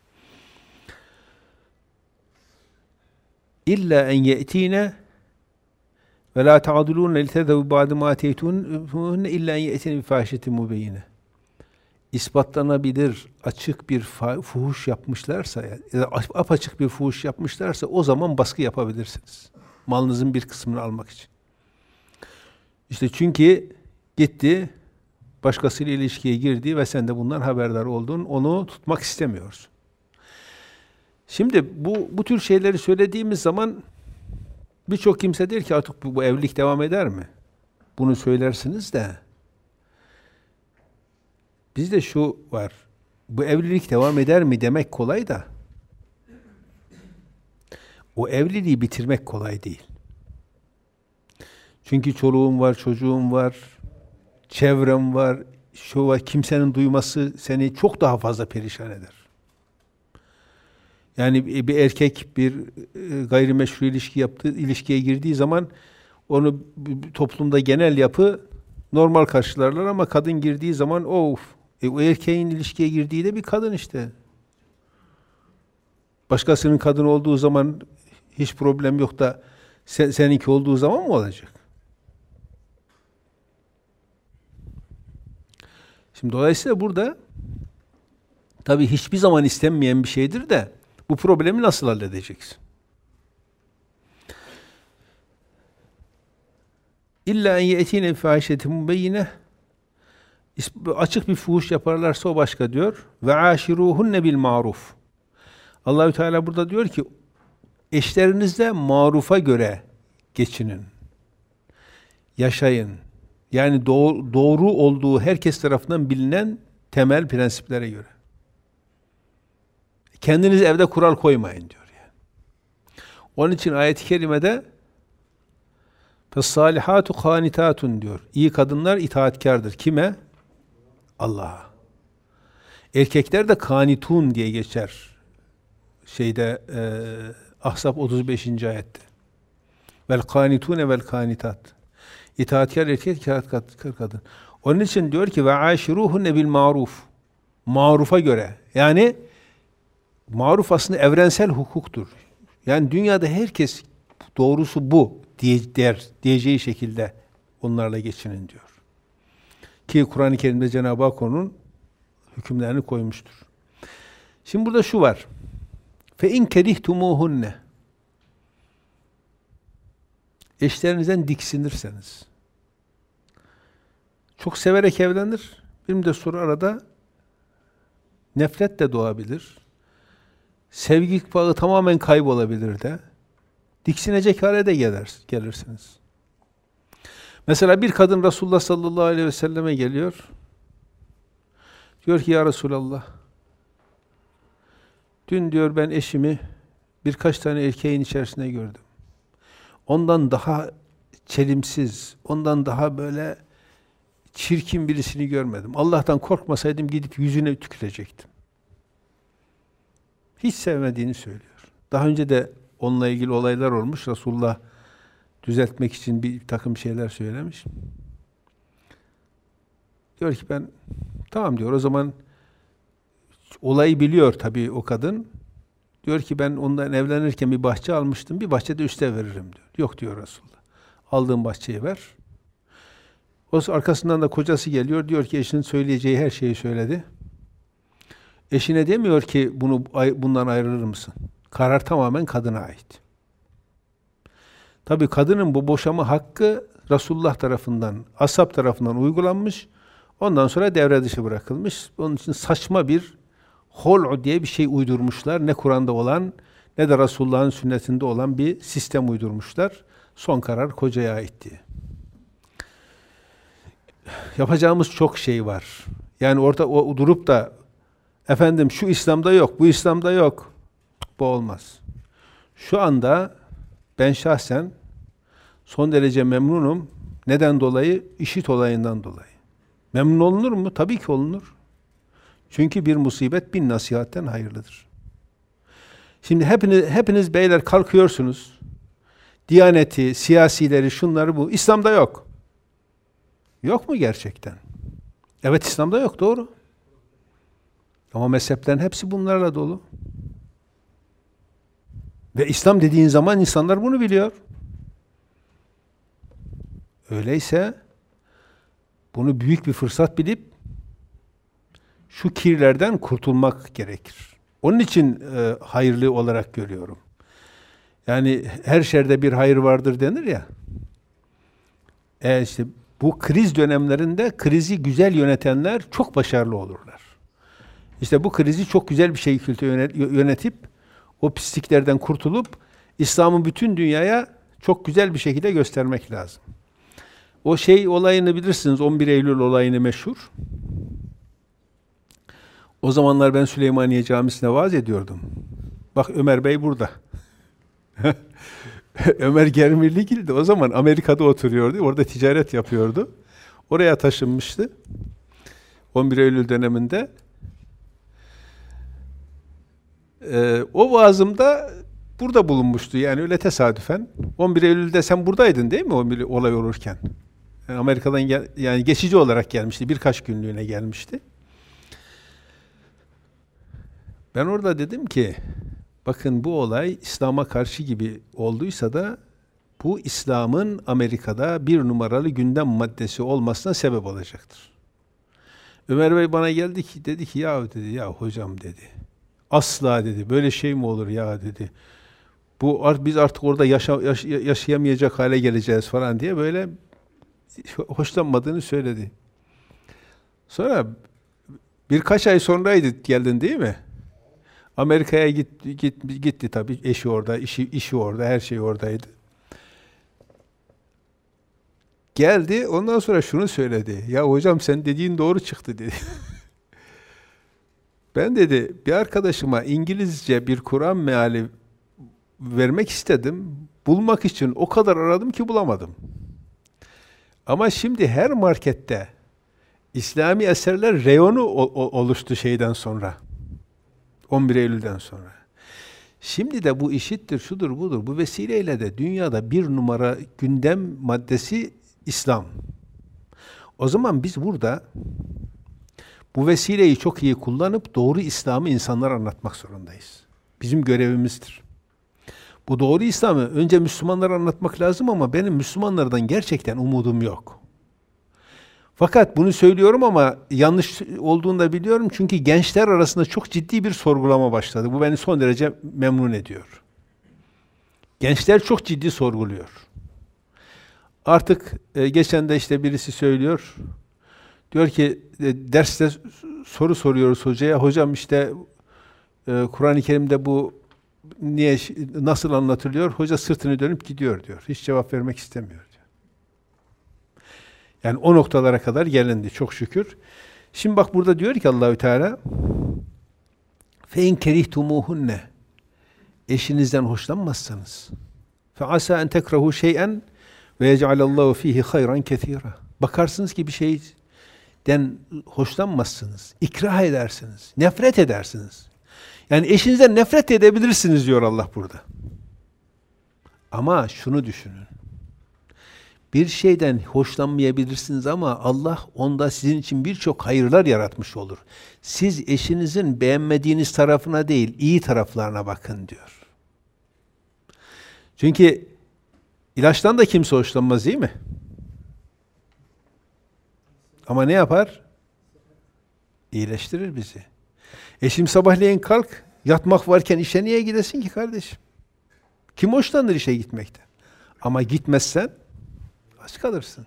İlla en ye'tine ve la ta'dulun litezeu ba'de ma ateytun illa en ye'tine bi fahişetin mubeyyine. İspatlanabilir açık bir fuhuş yapmışlarsa, ya da apaçık bir fuhuş yapmışlarsa o zaman baskı yapabilirsiniz. Malınızın bir kısmını almak için. İşte çünkü gitti, başkasıyla ilişkiye girdi ve sen de bundan haberdar oldun, onu tutmak istemiyorsun. Şimdi bu tür şeyleri söylediğimiz zaman birçok kimse der ki artık bu evlilik devam eder mi? Bunu söylersiniz de bizde şu var, bu evlilik devam eder mi demek kolay da o evliliği bitirmek kolay değil. Çünkü çoluğum var, çocuğum var, çevrem var, şu var, kimsenin duyması seni çok daha fazla perişan eder. Yani bir erkek bir gayrimeşru ilişkiye girdiği zaman onu toplumda genel yapı normal karşılarlar ama kadın girdiği zaman o erkeğin ilişkiye girdiği de bir kadın işte. Başkasının kadın olduğu zaman hiç problem yok da seninki olduğu zaman mı olacak? Şimdi dolayısıyla burada tabii hiçbir zaman istenmeyen bir şeydir de bu problemi nasıl halledeceksin? İlla en ye'tine fahişetin mubeyyine. Açık bir fuhuş yaparlarsa o başka diyor. Ve aşiruhunne bil maruf. Allahü Teala burada diyor ki eşlerinizle marufa göre geçinin. Yaşayın. Yani doğru olduğu herkes tarafından bilinen temel prensiplere göre. Kendiniz evde kural koymayın diyor yani. Onun için ayet-i kerimede Fes-salihatu kanitatun diyor. İyi kadınlar itaatkardır. Kime? Allah'a. Erkekler de kanitun diye geçer. Ahzab 35. ayette. Vel kanitune vel kanitat. İtaatkar erkek, itaatkar kadın. Onun için diyor ki ve aşiruhunne bil maruf. Marufa göre. Yani maruf aslında evrensel hukuktur. Yani dünyada herkes doğrusu bu diyeceği şekilde onlarla geçinin diyor. Ki Kur'an-ı Kerim'de Cenab-ı Hak onun hükümlerini koymuştur. Şimdi burada şu var. Fe in kerihtumuhunne. Eşlerinizden diksinirseniz. Çok severek evlenir. Bir müddet sonra arada nefret de doğabilir. Sevgi bağı tamamen kaybolabilir de. Diksinecek hale de gelirsiniz. Mesela bir kadın Resulullah sallallahu aleyhi ve selleme geliyor. Diyor ki ya Resulallah, dün diyor ben eşimi birkaç tane erkeğin içerisinde gördüm. Ondan daha çelimsiz, ondan daha böyle çirkin birisini görmedim. Allah'tan korkmasaydım gidip yüzüne tükürecektim. Hiç sevmediğini söylüyor. Daha önce de onunla ilgili olaylar olmuş. Resulullah düzeltmek için bir takım şeyler söylemiş. Diyor ki ben, tamam diyor, o zaman olayı biliyor tabii o kadın. Diyor ki ben ondan evlenirken bir bahçe almıştım, bir bahçede üste veririm diyor. Yok diyor Resulullah. Aldığım bahçeyi ver. O arkasından da kocası geliyor, diyor ki eşinin söyleyeceği her şeyi söyledi. Eşine demiyor ki bundan ayrılır mısın? Karar tamamen kadına ait. Tabii kadının bu boşama hakkı Resulullah tarafından, ashab tarafından uygulanmış. Ondan sonra devre dışı bırakılmış. Onun için saçma bir hol'u diye bir şey uydurmuşlar. Ne Kur'an'da olan ne de Resulullah'ın sünnetinde olan bir sistem uydurmuşlar. Son karar kocaya ait diye. Yapacağımız çok şey var. Yani orada durup da efendim şu İslam'da yok, bu İslam'da yok. Bu olmaz. Şu anda ben şahsen son derece memnunum. Neden dolayı? İşit olayından dolayı. Memnun olunur mu? Tabii ki olunur. Çünkü bir musibet bin nasihatten hayırlıdır. Şimdi hepiniz beyler kalkıyorsunuz. Diyaneti, siyasileri, şunları bu. İslam'da yok. Yok mu gerçekten? Evet, İslam'da yok, doğru. Ama mezheplerin hepsi bunlarla dolu. Ve İslam dediğin zaman insanlar bunu biliyor. Öyleyse bunu büyük bir fırsat bilip şu kirlerden kurtulmak gerekir. Onun için hayırlı olarak görüyorum. Yani her şerde bir hayır vardır denir ya. İşte bu kriz dönemlerinde krizi güzel yönetenler çok başarılı olurlar. İşte bu krizi çok güzel bir şekilde yönetip o pisliklerden kurtulup İslam'ın bütün dünyaya çok güzel bir şekilde göstermek lazım. O olayını bilirsiniz, 11 Eylül olayını meşhur. O zamanlar ben Süleymaniye Camisi'ne vaaz ediyordum. Bak Ömer Bey burada. Ömer Germirligil de o zaman Amerika'da oturuyordu. Orada ticaret yapıyordu. Oraya taşınmıştı. 11 Eylül döneminde. O vaazımda burada bulunmuştu. Yani öyle tesadüfen. 11 Eylül'de sen buradaydın değil mi o olay olurken? Yani Amerika'dan yani geçici olarak gelmişti. Birkaç günlüğüne gelmişti. Ben orada dedim ki bakın bu olay İslam'a karşı gibi olduysa da bu İslam'ın Amerika'da bir numaralı gündem maddesi olmasına sebep olacaktır. Ömer Bey bana geldi ki dedi ki ya hocam dedi. Asla dedi. Böyle şey mi olur ya dedi. Biz artık orada yaşayamayacak hale geleceğiz falan diye böyle hoşlanmadığını söyledi. Sonra birkaç ay sonraydı geldin değil mi? Amerika'ya gitti tabii. Eşi orada, işi orada, her şey oradaydı. Geldi, ondan sonra şunu söyledi. Ya hocam sen dediğin doğru çıktı dedi. Ben dedi bir arkadaşıma İngilizce bir Kur'an meali vermek istedim. Bulmak için o kadar aradım ki bulamadım. Ama şimdi her markette İslami eserler reyonu oluştu şeyden sonra. 11 Eylül'den sonra. Şimdi de bu işittir, şudur, budur. Bu vesileyle de dünyada bir numara gündem maddesi İslam. O zaman biz burada bu vesileyi çok iyi kullanıp doğru İslam'ı insanlara anlatmak zorundayız. Bizim görevimizdir. Bu doğru İslam'ı önce Müslümanlara anlatmak lazım ama benim Müslümanlardan gerçekten umudum yok. Fakat bunu söylüyorum ama yanlış olduğunu da biliyorum çünkü gençler arasında çok ciddi bir sorgulama başladı. Bu beni son derece memnun ediyor. Gençler çok ciddi sorguluyor. Artık geçen de işte birisi söylüyor. Diyor ki derste soru soruyoruz hocaya. Hocam işte Kur'an-ı Kerim'de bu nasıl anlatılıyor? Hoca sırtını dönüp gidiyor diyor. Hiç cevap vermek istemiyor diyor. Yani o noktalara kadar gelindi çok şükür. Şimdi bak burada diyor ki Allahü Teala fe in kerihtumuhunne eşinizden hoşlanmazsanız fe asa en tekrahu şey'en ve yec'alallahu fihi hayran kesira. Bakarsınız ki bir şeyden hoşlanmazsınız, ikrah edersiniz, nefret edersiniz. Yani eşinizden nefret edebilirsiniz diyor Allah burada. Ama şunu düşünün. Bir şeyden hoşlanmayabilirsiniz ama Allah onda sizin için birçok hayırlar yaratmış olur. Siz eşinizin beğenmediğiniz tarafına değil, iyi taraflarına bakın diyor. Çünkü ilaçtan da kimse hoşlanmaz değil mi? Ama ne yapar? İyileştirir bizi. Eşim sabahleyin kalk, yatmak varken işe niye gidesin ki kardeşim? Kim hoşlanır işe gitmekten? Ama gitmezsen aç kalırsın.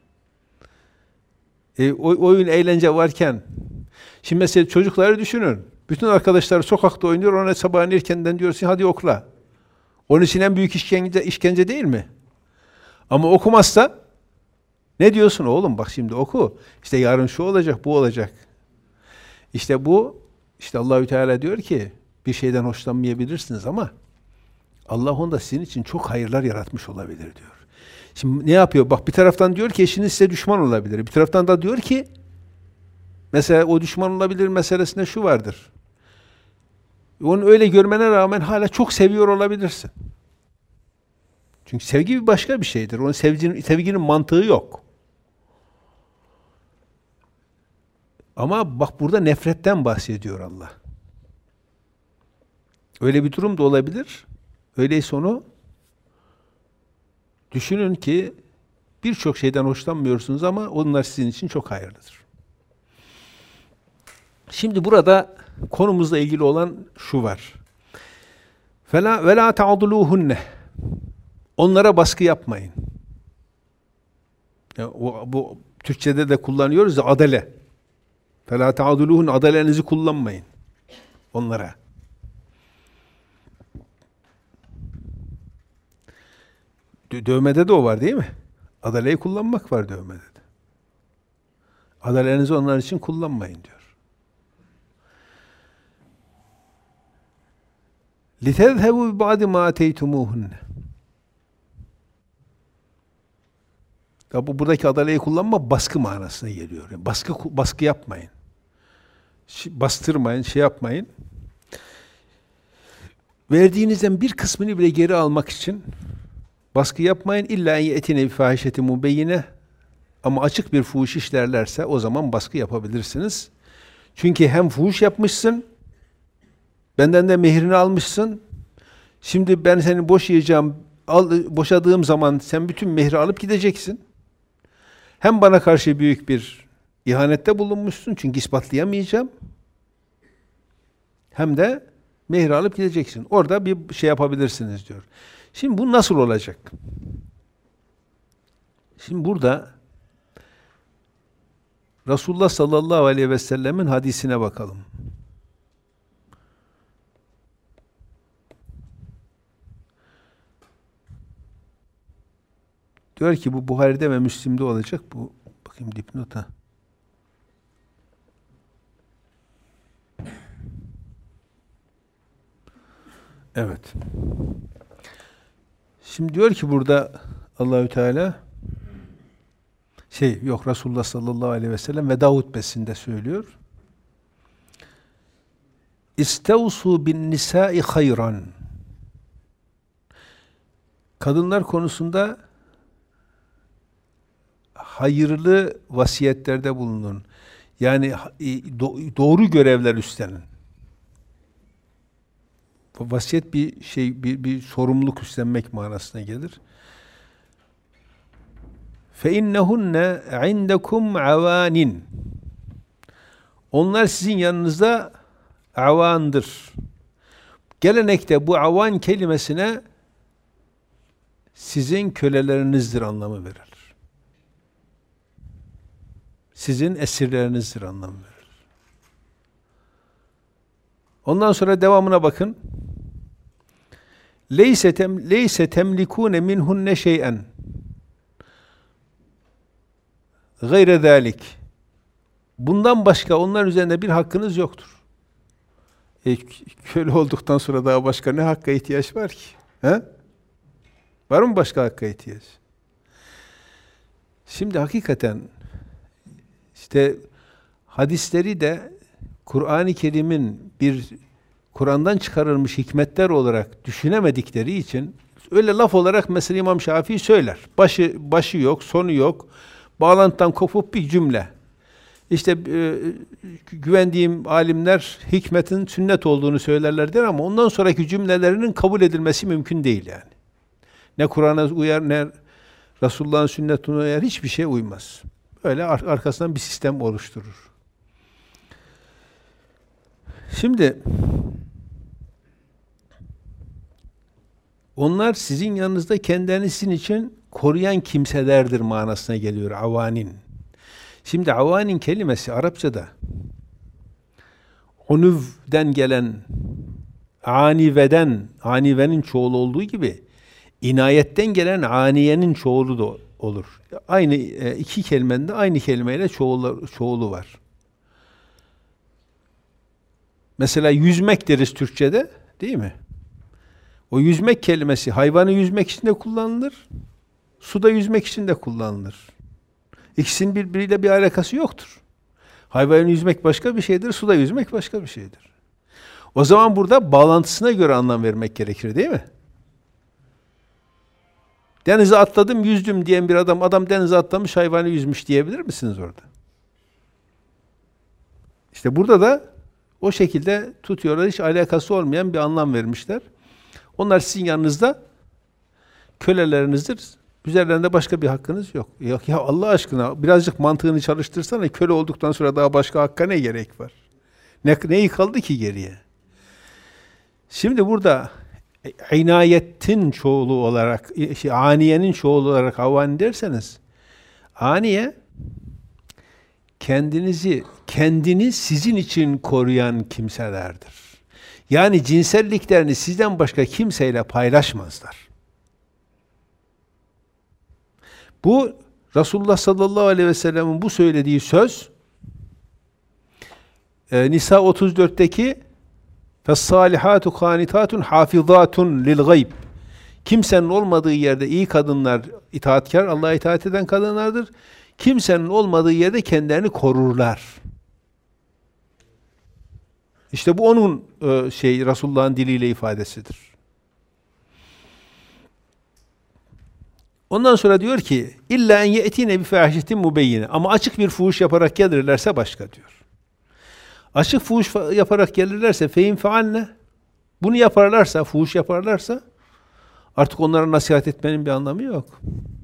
Oyun, eğlence varken, şimdi mesela çocukları düşünün. Bütün arkadaşlar sokakta oynuyor, ona sabahın erkenden diyorsun hadi okula. Onun için en büyük işkence değil mi? Ama okumazsa ne diyorsun oğlum bak şimdi oku. İşte yarın şu olacak, bu olacak. İşte bu, işte Allahü Teala diyor ki bir şeyden hoşlanmayabilirsiniz ama Allah onda sizin için çok hayırlar yaratmış olabilir diyor. Şimdi ne yapıyor? Bak bir taraftan diyor ki eşiniz size düşman olabilir. Bir taraftan da diyor ki mesela o düşman olabilir meselesinde şu vardır. Onu öyle görmene rağmen hala çok seviyor olabilirsin. Çünkü sevgi bir başka bir şeydir. Onun sevginin mantığı yok. Ama bak burada nefretten bahsediyor Allah. Öyle bir durum da olabilir. Öyleyse onu düşünün ki birçok şeyden hoşlanmıyorsunuz ama onlar sizin için çok hayırlıdır. Şimdi burada konumuzla ilgili olan şu var. Fela ve la ta'duluhunne. Onlara baskı yapmayın. Ya, bu Türkçede de kullanıyoruz ya adale. Fela ta'duluhunne, adalenizi kullanmayın onlara. Dövmede de o var değil mi? Adaleyi kullanmak var dövmede de. Adalenizi onlar için kullanmayın diyor. لِتَذْهَبُوا بِبَعْدِ مَا اَتَيْتُمُوهُنَّ. Buradaki adaleyi kullanma baskı manasına geliyor. Yani baskı yapmayın. Bastırmayın, şey yapmayın. Verdiğinizden bir kısmını bile geri almak için baskı yapmayın. İlla etine bi fahişeti mubeyyine. Ama açık bir fuhuş işlerlerse o zaman baskı yapabilirsiniz. Çünkü hem fuhuş yapmışsın, benden de mehrini almışsın. Şimdi ben seni boşayacağım. Boşadığım zaman sen bütün mehri alıp gideceksin. Hem bana karşı büyük bir ihanette bulunmuşsun çünkü ispatlayamayacağım. Hem de mehri alıp gideceksin. Orada bir şey yapabilirsiniz diyor. Şimdi bu nasıl olacak? Şimdi burada Resulullah sallallahu aleyhi ve sellemin hadisine bakalım. Diyor ki bu Buhari'de ve Müslim'de olacak. Bu bakayım dipnota. Evet. Şimdi diyor ki burada Allahü Teala Yok, Resulullah sallallahu aleyhi ve sellem veda hutbesinde söylüyor. İstevsu bin nisai hayran. Kadınlar konusunda hayırlı vasiyetlerde bulunun. Yani doğru görevler üstlenin. Vasiyet bir sorumluluk üstlenmek manasına gelir. فَاِنَّهُنَّ عِنْدَكُمْ عَوَانٍ. Onlar sizin yanınızda avandır. Gelenekte bu avan kelimesine sizin kölelerinizdir anlamı verilir. Sizin esirlerinizdir anlamı verilir. Ondan sonra devamına bakın. Leyse temlikune minhunne şey'en gayre zalik. Bundan başka onlar üzerinde bir hakkınız yoktur. Köle olduktan sonra daha başka ne hakka ihtiyaç var ki? He? Var mı başka hakka ihtiyaç? Şimdi hakikaten işte hadisleri de Kur'an-ı Kerim'in Kur'an'dan çıkarılmış hikmetler olarak düşünemedikleri için öyle laf olarak mesela İmam Şafii söyler. Başı yok, sonu yok. Bağlantıdan kopup bir cümle. İşte güvendiğim alimler hikmetin sünnet olduğunu söylerler der ama ondan sonraki cümlelerinin kabul edilmesi mümkün değil yani. Ne Kur'an'a uyar ne Resulullah'ın sünnetine uyar, hiçbir şey uymaz. Öyle arkasından bir sistem oluşturur. Şimdi onlar sizin yanınızda kendilerini sizin için koruyan kimselerdir manasına geliyor avanin. Şimdi avanin kelimesi Arapçada unuv'den gelen anivenin çoğulu olduğu gibi inayetten gelen aniyenin çoğulu da olur. Aynı iki kelimenin de aynı kelimeyle çoğulu var. Mesela yüzmek deriz Türkçe'de, değil mi? O yüzmek kelimesi hayvanı yüzmek için de kullanılır, suda yüzmek için de kullanılır. İkisinin birbiriyle bir alakası yoktur. Hayvanı yüzmek başka bir şeydir, suda yüzmek başka bir şeydir. O zaman burada bağlantısına göre anlam vermek gerekir, değil mi? Denize atladım, yüzdüm diyen bir adam denize atlamış, hayvanı yüzmüş diyebilir misiniz orada? İşte burada da o şekilde tutuyorlar, hiç alakası olmayan bir anlam vermişler. Onlar sizin yanınızda kölelerinizdir. Üzerlerinde başka bir hakkınız yok. Ya Allah aşkına birazcık mantığını çalıştırsana, köle olduktan sonra daha başka hakka ne gerek var? Neyi kaldı ki geriye? Şimdi burada inayetin çoğulu olarak, aniyenin çoğulu olarak avan derseniz, aniye kendini sizin için koruyan kimselerdir. Yani cinselliklerini sizden başka kimseyle paylaşmazlar. Bu Resulullah sallallahu aleyhi ve sellem'in bu söylediği söz Nisa 34'teki فَالصَّالِحَاتُ قَانِتَاتٌ حَافِظَاتٌ لِلْغَيْبِ. Kimsenin olmadığı yerde iyi kadınlar itaatkar, Allah'a itaat eden kadınlardır. Kimsenin olmadığı yerde kendilerini korurlar. İşte bu onun Resulullah'ın diliyle ifadesidir. Ondan sonra diyor ki illa en ye'tine bi fahishetin mubeyyine, ama açık bir fuhuş yaparak gelirlerse başka diyor. Açık fuhuş yaparak gelirlerse fein faalne, bunu yaparlarsa, fuhuş yaparlarsa artık onlara nasihat etmenin bir anlamı yok.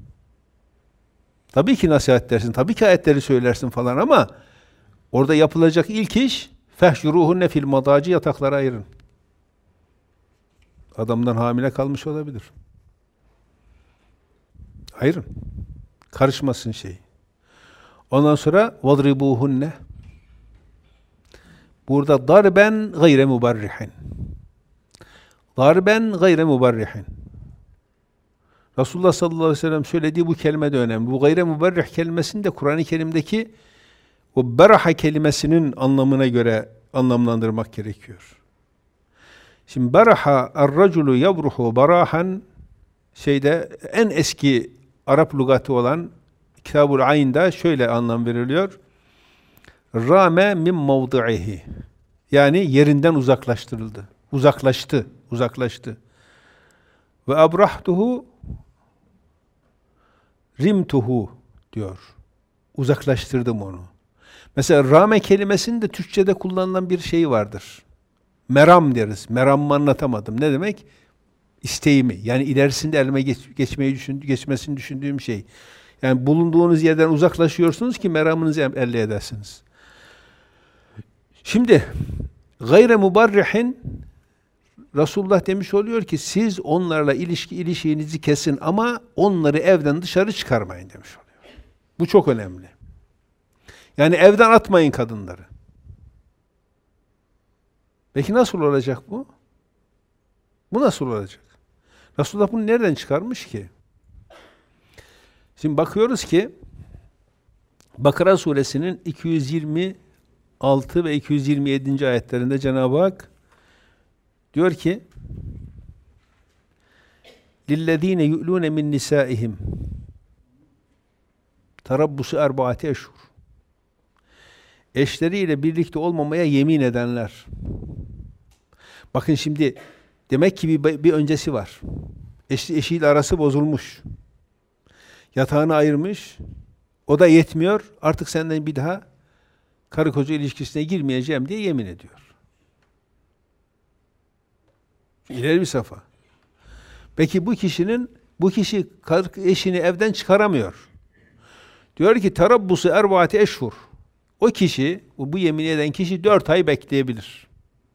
Tabii ki nasihat dersin, tabii ki ayetleri söylersin falan ama orada yapılacak ilk iş fehşuruhunne fil madaci, yataklara ayırın. Adamdan hamile kalmış olabilir. Ayırın. Karışmasın şey. Ondan sonra vadribuhunne. Burada darben gayre mubarrihin. Darben gayre mubarrihin. Resulullah sallallahu aleyhi ve sellem söylediği bu kelime de önemli. Bu gayre mubarrih kelimesini de Kur'an-ı Kerim'deki o beraha kelimesinin anlamına göre anlamlandırmak gerekiyor. Şimdi beraha er-raculu yabruhu barahan en eski Arap lügatı olan Kitab-ul Ayn'da şöyle anlam veriliyor. Rame min mevdi'ihi. Yani yerinden uzaklaştırıldı. Uzaklaştı. Ve abrahtuhu rimtuhu diyor. Uzaklaştırdım onu. Mesela rame kelimesinin de Türkçe'de kullanılan bir şey vardır. Meram deriz. Meramımı anlatamadım. Ne demek? İsteğimi. Yani ilerisinde elime geçmesini düşündüğüm şey. Yani bulunduğunuz yerden uzaklaşıyorsunuz ki meramınızı elde edersiniz. Şimdi gayre mubarrihin Resulullah demiş oluyor ki siz onlarla ilişkinizi kesin ama onları evden dışarı çıkarmayın demiş oluyor. Bu çok önemli. Yani evden atmayın kadınları. Peki nasıl olacak bu? Bu nasıl olacak? Resulullah bunu nereden çıkarmış ki? Şimdi bakıyoruz ki Bakara suresinin 226 ve 227. ayetlerinde Cenab-ı Hak diyor ki لِلَّذ۪ينَ يُؤْلُونَ مِنْ نِسَائِهِمْ تَرَبُّسُ اَرْبَعَةِ eşhur. Eşleriyle birlikte olmamaya yemin edenler. Bakın şimdi demek ki bir öncesi var. Eşiyle arası bozulmuş. Yatağını ayırmış. O da yetmiyor. Artık senden bir daha karı koca ilişkisine girmeyeceğim diye yemin ediyor. İleri bir safa. Peki bu kişi eşini evden çıkaramıyor. Diyor ki tarabbusu erba'ati eşhur. O kişi, bu yemin eden kişi 4 ay bekleyebilir.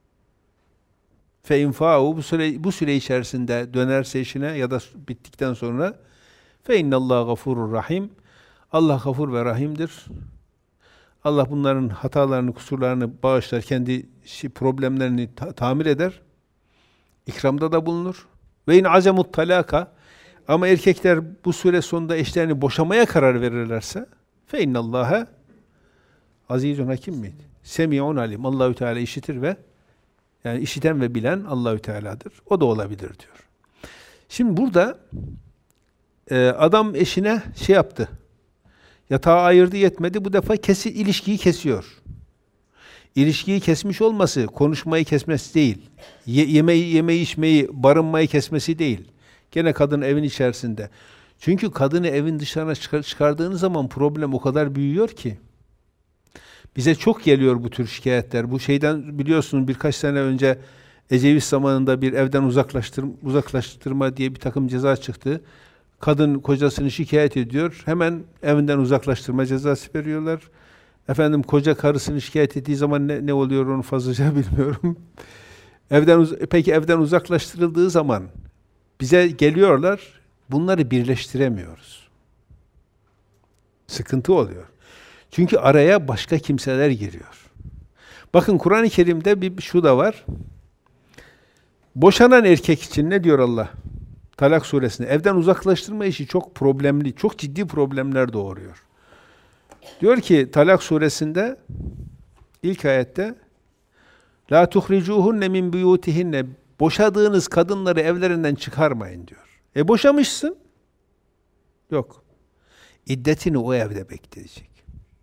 Fe infa'u bu süre içerisinde dönerse eşine ya da bittikten sonra fe innallâhe gafurur rahim. Allah gafur ve rahimdir. Allah bunların hatalarını, kusurlarını bağışlar, kendi problemlerini tamir eder. İkramda da bulunur. Ve in azemut talaka, ama erkekler bu süre sonunda eşlerini boşamaya karar verirlerse fe innallâhe azizun hakim miydi? Semi'un alim. Allahü Teala işitir ve yani işiten ve bilen Allahü Teala'dır. O da olabilir diyor. Şimdi burada adam eşine şey yaptı. Yatağı ayırdı, yetmedi. Bu defa ilişkiyi kesiyor. İlişkiyi kesmiş olması konuşmayı kesmesi değil. Yemeği içmeyi, barınmayı kesmesi değil. Gene kadın evin içerisinde. Çünkü kadını evin dışarına çıkardığınız zaman problem o kadar büyüyor ki. Bize çok geliyor bu tür şikayetler. Bu şeyden biliyorsunuz birkaç sene önce Ecevit zamanında bir evden uzaklaştırma diye bir takım ceza çıktı. Kadın kocasını şikayet ediyor. Hemen evinden uzaklaştırma cezası veriyorlar. Efendim koca karısını şikayet ettiği zaman ne oluyor onu fazlaca bilmiyorum. Peki evden uzaklaştırıldığı zaman bize geliyorlar. Bunları birleştiremiyoruz. Sıkıntı oluyor. Çünkü araya başka kimseler giriyor. Bakın Kur'an-ı Kerim'de şu da var. Boşanan erkek için ne diyor Allah? Talak suresinde. Evden uzaklaştırma işi çok problemli, çok ciddi problemler doğuruyor. Diyor ki Talak suresinde ilk ayette la tuhricuhunne min buyutihinne, boşadığınız kadınları evlerinden çıkarmayın diyor. Boşamışsın. Yok. İddetini o evde bekleyecek.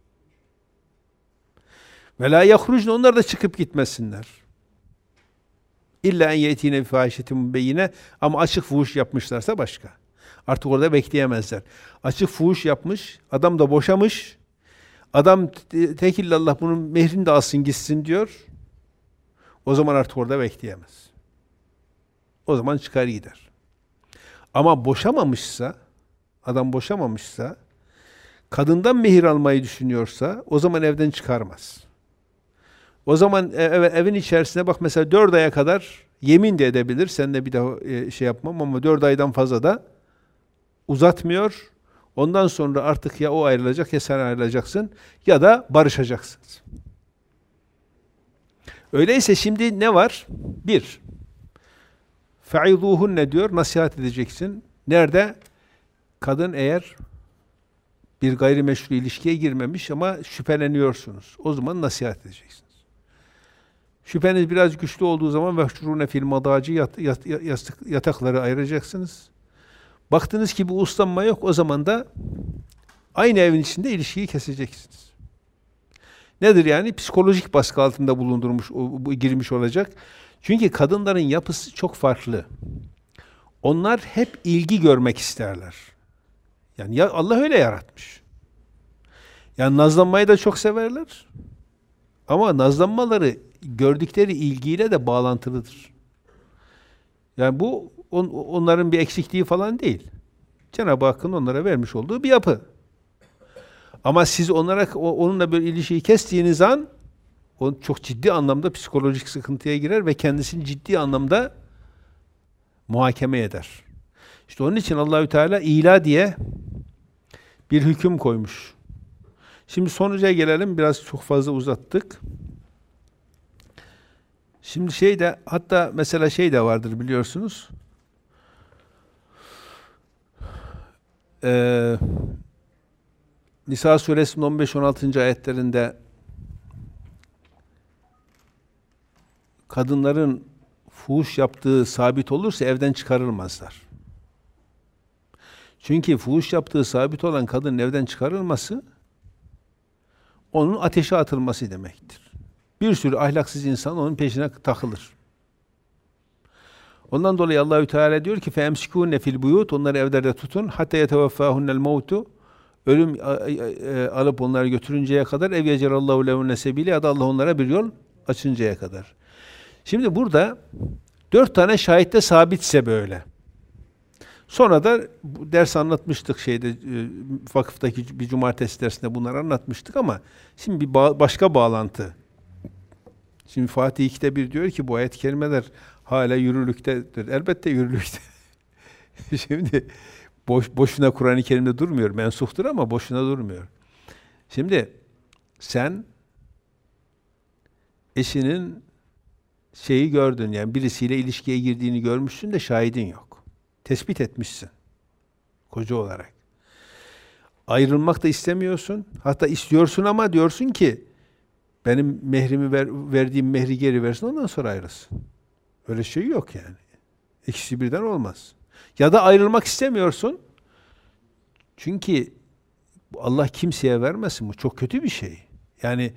Ve la yahrucne, onlar da çıkıp gitmesinler. İlla en yetine bi fahişetin mübeyyine, ama açık fuhuş yapmışlarsa başka. Artık orada bekleyemezler. Açık fuhuş yapmış, adam da boşamış. Adam tekillallah bunun mehrini de alsın gitsin diyor. O zaman artık orada bekleyemez. O zaman çıkar gider. Ama boşamamışsa, adam boşamamışsa, kadından mehir almayı düşünüyorsa o zaman evden çıkarmaz. O zaman evin içerisine bak, mesela 4 aya kadar yemin de edebilir. Seninle bir daha şey yapmam, ama 4 aydan fazla da uzatmıyor. Ondan sonra artık ya o ayrılacak ya sen ayrılacaksın ya da barışacaksınız. Öyleyse şimdi ne var? 1. Fe'izuhunne diyor, nasihat edeceksin. Nerede? Kadın eğer bir gayrimeşru ilişkiye girmemiş ama şüpheleniyorsunuz. O zaman nasihat edeceksiniz. Şüpheniz biraz güçlü olduğu zaman vehşurune fil madacı, yatakları ayıracaksınız. Baktınız ki bu uslanma yok, o zaman da Aynı evin içinde ilişkiyi keseceksiniz. Nedir yani? Psikolojik baskı altında bulundurmuş, girmiş olacak. Çünkü kadınların yapısı çok farklı. Onlar hep ilgi görmek isterler. Yani ya Allah öyle yaratmış. Yani nazlanmayı da çok severler. Ama nazlanmaları gördükleri ilgiyle de bağlantılıdır. Yani bu onların bir eksikliği falan değil. Cenab-ı Hakk'ın onlara vermiş olduğu bir yapı. Ama siz onunla böyle ilişkiyi kestiğiniz an o çok ciddi anlamda psikolojik sıkıntıya girer ve kendisini ciddi anlamda muhakeme eder. İşte onun için Allahü Teala ila diye bir hüküm koymuş. Şimdi sonuca gelelim. Biraz çok fazla uzattık. Şimdi hatta mesela de vardır biliyorsunuz. Nisa suresinin 15-16. ayetlerinde kadınların fuhuş yaptığı sabit olursa evden çıkarılmazlar. Çünkü fuhuş yaptığı sabit olan kadının evden çıkarılması onun ateşe atılması demektir. Bir sürü ahlaksız insan onun peşine takılır. Ondan dolayı Allahü Teala diyor ki femsikûne fil buyut, onları evlerde tutun hatta yeteveffâhunnel mevtu, ölüm alıp onları götürünceye kadar, ev yecerallahu lehunne sebîle, ya da Allah onlara bir yol açıncaya kadar. Şimdi burada 4 tane şahitte sabitse böyle. Sonra da ders anlatmıştık vakıftaki bir cumartesi dersinde bunları anlatmıştık ama şimdi bir başka bağlantı. Şimdi Fatih 2'de 1 diyor ki bu ayet-i kerimeler hala yürürlüktedir. Elbette yürürlükte. Şimdi boşuna Kur'an-ı Kerim'de durmuyor. Mensuhtur ama boşuna durmuyor. Şimdi sen eşinin gördün, yani birisiyle ilişkiye girdiğini görmüşsün de şahidin yok. Tespit etmişsin. Koca olarak. Ayrılmak da istemiyorsun. Hatta istiyorsun ama diyorsun ki benim mehrimi verdiğim mehri geri versin, ondan sonra ayrılsın. Öyle şey yok yani. İkisi birden olmaz. Ya da ayrılmak istemiyorsun. Çünkü Allah kimseye vermesin. Bu çok kötü bir şey. Yani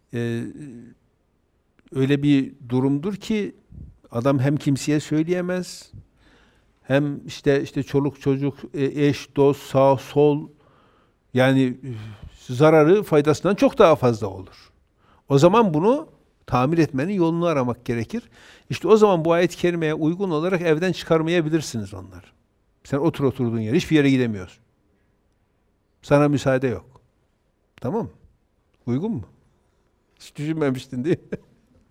öyle bir durumdur ki adam hem kimseye söyleyemez, hem işte çoluk çocuk, eş, dost, sağ, sol, yani zararı faydasından çok daha fazla olur. O zaman bunu tamir etmenin yolunu aramak gerekir. İşte o zaman bu ayet-i kerimeye uygun olarak evden çıkarmayabilirsiniz onları. Sen oturduğun yer, hiçbir yere gidemiyorsun. Sana müsaade yok. Tamam mı? Uygun mu? Hiç düşünmemiştin değil mi?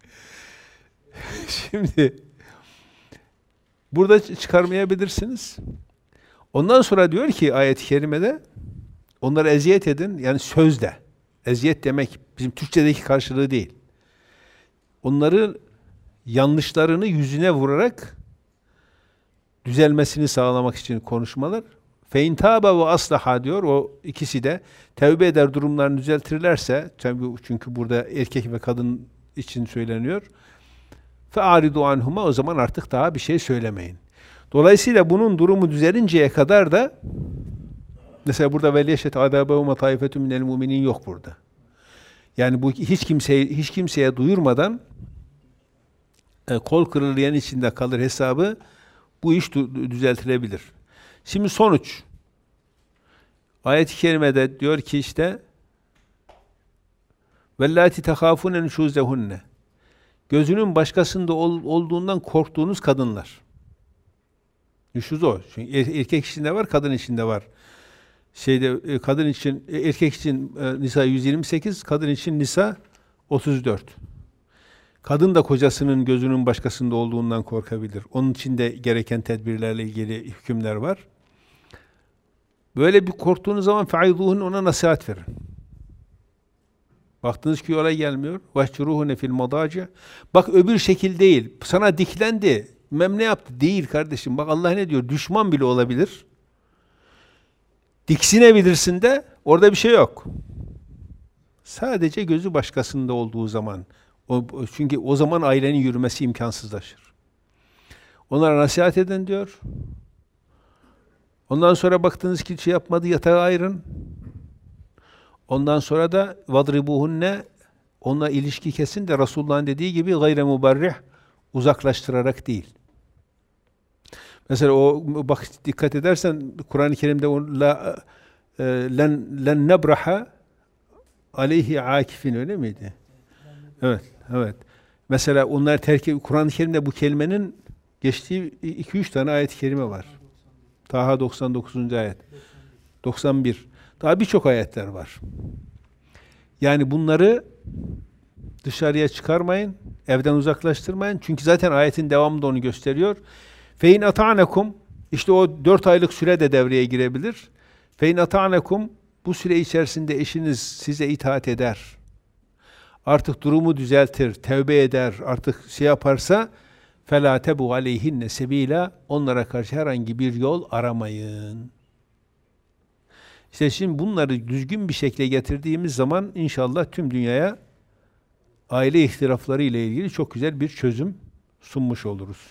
Şimdi burada çıkarmayabilirsiniz. Ondan sonra diyor ki ayet-i kerimede onlara eziyet edin, yani sözle. Eziyet demek bizim Türkçedeki karşılığı değil. Onları yanlışlarını yüzüne vurarak düzelmesini sağlamak için konuşmalar. Fein tâbe ve aslaha diyor. O ikisi de tevbe eder, durumlarını düzeltirlerse, çünkü burada erkek ve kadın için söyleniyor. Fe'aridu anhuma, o zaman artık daha bir şey söylemeyin. Dolayısıyla bunun durumu düzelinceye kadar da mesela burada veliyeşet adâbehuma taifetun minel müminin yok burada. Yani bu hiç kimseye duyurmadan kol kırılığın içinde kalır hesabı, bu iş düzeltilebilir. Şimdi sonuç. Ayet-i kerimede diyor ki vellâti tehâfûne nüşûzehunne, gözünün başkasında olduğundan korktuğunuz kadınlar. Nüşûz o. Çünkü erkek içinde var, kadın içinde var. Kadın için, erkek için Nisa 128, kadın için Nisa 34. Kadın da kocasının gözünün başkasında olduğundan korkabilir. Onun için de gereken tedbirlerle ilgili hükümler var. Böyle bir korktuğunuz zaman fe'idûhun, ona nasihat verin. Baktınız ki yola gelmiyor. وَحْشُرُوهُنَ fil madâci. Bak öbür şekil değil. Sana diklendi. Ne yaptı? Değil kardeşim. Bak Allah ne diyor? Düşman bile olabilir. Diksinebilirsin de orada bir şey yok. Sadece gözü başkasında olduğu zaman. Çünkü o zaman ailenin yürümesi imkansızlaşır. Onlara nasihat edin diyor. Ondan sonra baktınız ki yapmadı, yatağa ayırın. Ondan sonra da vadribuhunne, onunla ilişki kesin de Resulullah'ın dediği gibi gayre mubarrih, uzaklaştırarak değil. Mesela o, bak dikkat edersen Kur'an-ı Kerim'de len nebraha aleyhi akifin, öyle miydi? Evet, evet. Mesela onlar Kur'an-ı Kerim'de bu kelimenin geçtiği 2-3 tane ayet-i kerime var. Taha 99. ayet. 91. Daha birçok ayetler var. Yani bunları dışarıya çıkarmayın, evden uzaklaştırmayın. Çünkü zaten ayetin devamında onu gösteriyor. Fein ata'nekum, işte o 4 aylık süre de devreye girebilir. Fein ata'nekum, bu süre içerisinde eşiniz size itaat eder. Artık durumu düzeltir, tevbe eder, artık şey yaparsa فَلَا تَبُوا عَلَيْهِنَّ سَب۪يلًا, onlara karşı herhangi bir yol aramayın. İşte şimdi bunları düzgün bir şekilde getirdiğimiz zaman inşallah tüm dünyaya aile ihtilafları ile ilgili çok güzel bir çözüm sunmuş oluruz.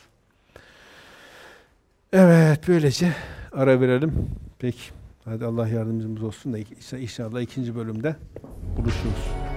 Evet, böylece ara verelim. Peki, hadi Allah yardımcımız olsun da inşallah ikinci bölümde buluşuruz.